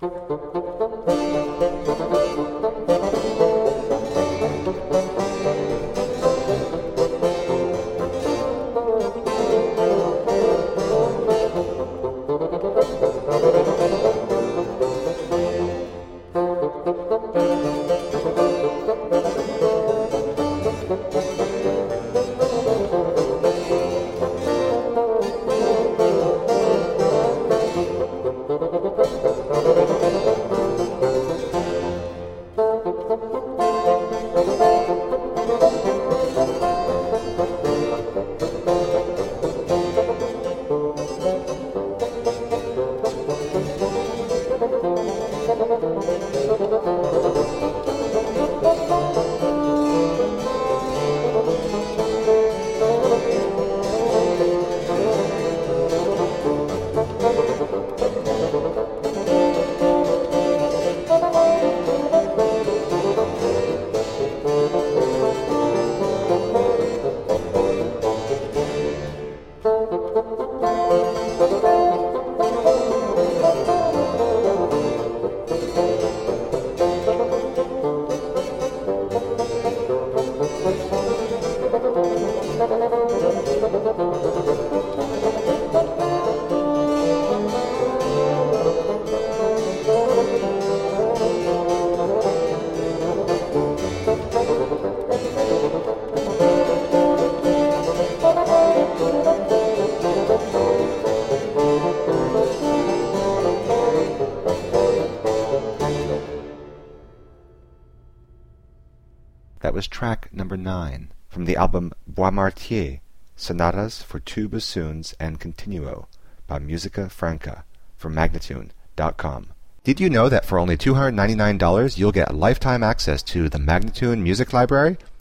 That was track number 9 from the album Boismartier, Sonatas for Two Bassoons and Continuo by Musica Franca from Magnatune.com. Did you know that for only $299 you'll get lifetime access to the Magnatune Music Library?